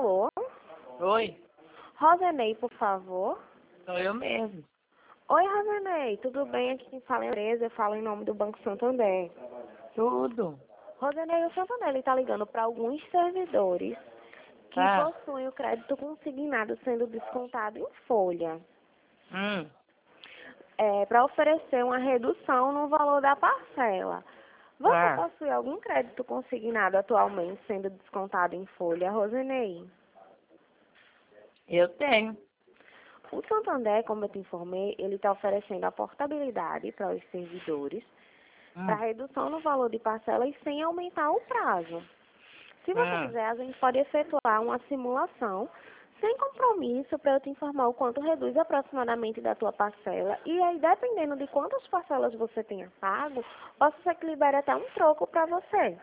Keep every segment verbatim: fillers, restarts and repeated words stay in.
Alô? Oi, Rosenei, por favor. sou eu mesmo. Oi, Rosenei, tudo bem? Aqui quem fala é a empresa, eu falo em nome do Banco Santander. Tudo. Rosenei, o Santander está ligando para alguns servidores que Tá. possuem o crédito consignado sendo descontado em folha, Hum. é, para oferecer uma redução no valor da parcela. Você Tá. possui algum crédito consignado atualmente sendo descontado em folha, Rosenei? Eu tenho. O Santander, como eu te informei, ele está oferecendo a portabilidade para os servidores, para Hum. redução no valor de parcelas sem aumentar o prazo. Se você Hum. quiser, a gente pode efetuar uma simulação sem compromisso para eu te informar o quanto reduz aproximadamente da tua parcela. E aí, dependendo de quantas parcelas você tenha pago, posso ser que libere até um troco para você.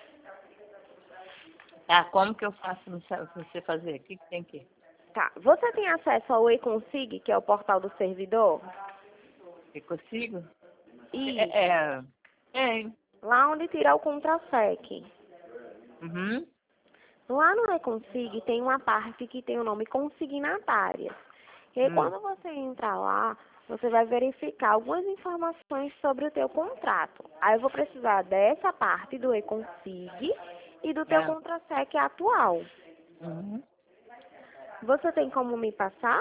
Tá, como que eu faço pra você fazer? O que, que tem que... Tá. Você tem acesso ao eConsig, que é o portal do servidor? Eu consigo? E É, é. Tem. lá onde tira o contra-cheque. Uhum. Lá no eConsig tem uma parte que tem o nome consignatárias. E aí, Hum. quando você entrar lá, você vai verificar algumas informações sobre o teu contrato. Aí eu vou precisar dessa parte do eConsig e do teu É. contra-cheque atual. Uhum. Você tem como me passar?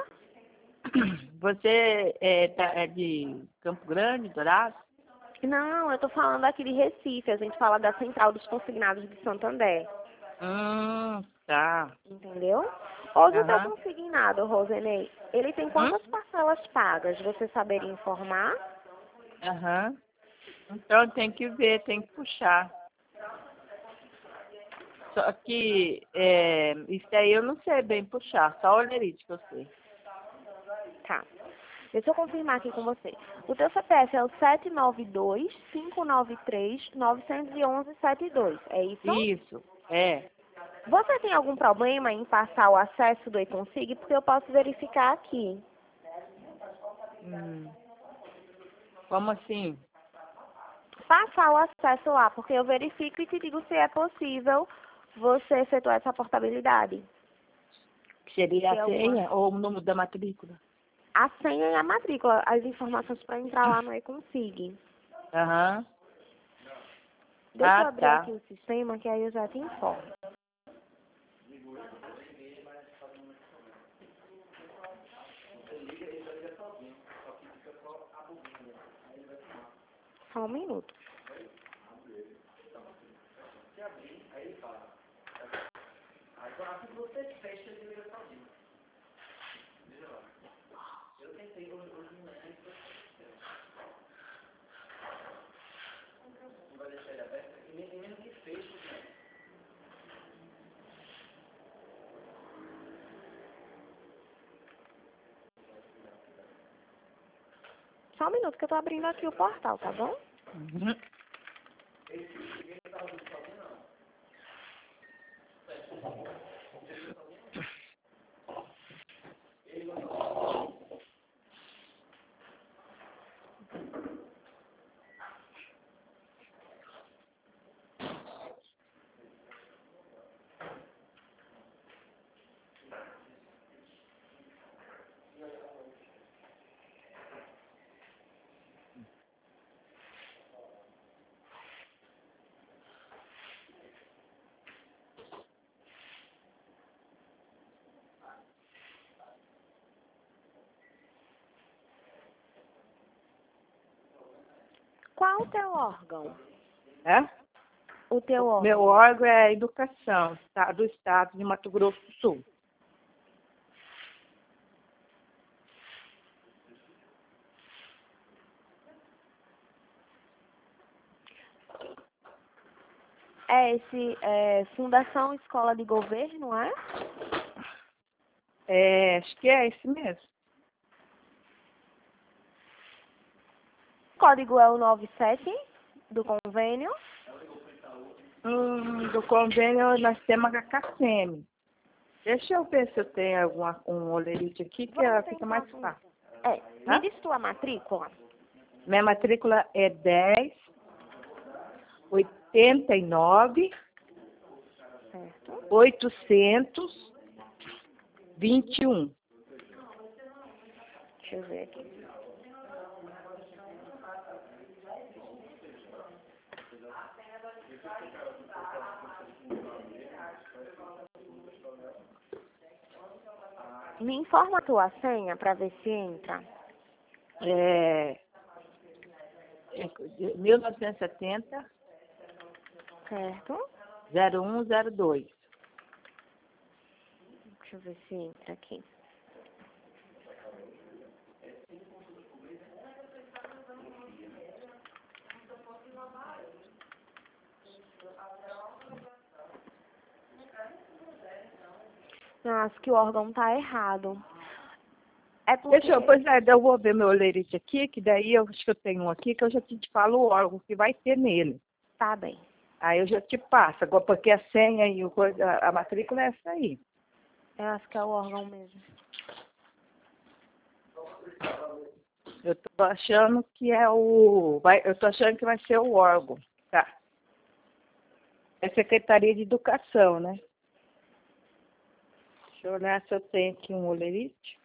Você é, tá, é de Campo Grande, Dourado? Não, eu tô falando aqui de Recife. A gente fala da Central dos Consignados de Santander. Hum, tá. Entendeu? Hoje o teu Aham. consignado, Rosenei, ele tem Hum? quantas parcelas pagas? Você saberia informar? Aham. Então tem que ver, tem que puxar. Só que é, isso aí eu não sei bem puxar, só o olerite que eu sei. Tá. Deixa eu confirmar aqui com você. O teu C P F é o sete nove dois, cinco nove três, nove um um, sete dois. É isso? Isso, é. Você tem algum problema em passar o acesso do eConsig? Porque eu posso verificar aqui. Hum. Como assim? Passar o acesso lá, porque eu verifico e te digo se é possível você efetuar essa portabilidade. Seria Tem a alguma? senha ou o número da matrícula? A senha e a matrícula, as informações para entrar lá no eConsig. Aham. Deixa eu Ah, abrir aqui tá. o sistema, que aí eu já te informo. Só um minuto. Só um minuto que eu tô abrindo aqui o portal, tá bom? Uhum. Qual o teu órgão? É? O teu Meu órgão. órgão é a educação tá, do estado de Mato Grosso do Sul. É esse, é, Fundação Escola de Governo, é? É, acho que é esse mesmo. O código é o noventa e sete do convênio. Hum, do convênio nós temos a H C M. Deixa eu ver se eu tenho alguma, um olerite aqui que Você ela tem fica mais quanto? fácil. É, me Tá? diz tua matrícula. Minha matrícula é dez, oitenta e nove, Certo. oitocentos vinte e um. Deixa eu ver aqui. Me informa a tua senha para ver se entra. É, é mil novecentos e setenta, Certo? zero um zero dois. Deixa eu ver se entra aqui. Não, acho que o órgão tá errado. É porque... Deixa eu, pois é, eu vou ver meu olerite aqui, que daí eu acho que eu tenho um aqui, que eu já te falo o órgão que vai ter nele. Tá bem. Aí eu já te passo, agora porque a senha e o coisa, a, a matrícula é essa aí. Eu acho que é o órgão mesmo. Eu tô achando que é o. Vai, eu tô achando que vai ser o órgão, tá? É Secretaria de Educação, né? Deixa eu olhar se eu tenho aqui um olerite.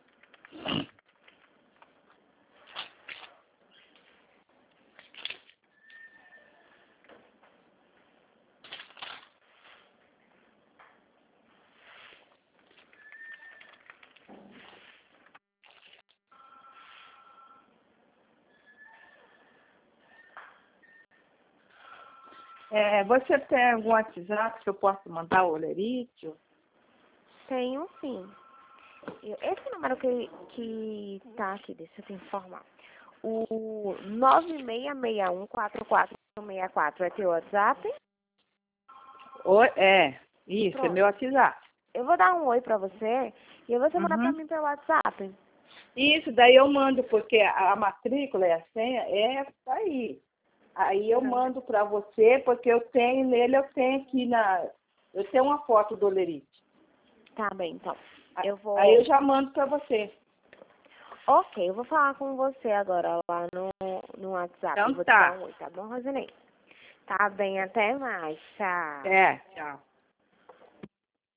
É, você tem algum WhatsApp que eu possa mandar o olerite? Tenho sim. Eu- Esse número que, que tá aqui, deixa eu te informar. O nove seis seis um quatro quatro seis quatro é teu WhatsApp? Oi, é, isso, é Pronto. meu WhatsApp. Eu vou dar um oi pra você e você mandar pra Uhum. mim pelo WhatsApp. Isso, daí eu mando, porque a, a matrícula e a senha é essa aí. Aí eu mando para você, porque eu tenho nele, eu tenho aqui na. Eu tenho uma foto do olerite. Tá bem, então. Eu vou... Aí eu já mando para você. Ok, eu vou falar com você agora lá no, no WhatsApp. Então Eu vou te tá. dar um oi, tá bom, Rosinei? Tá bem, até mais. Tchau. É, tchau.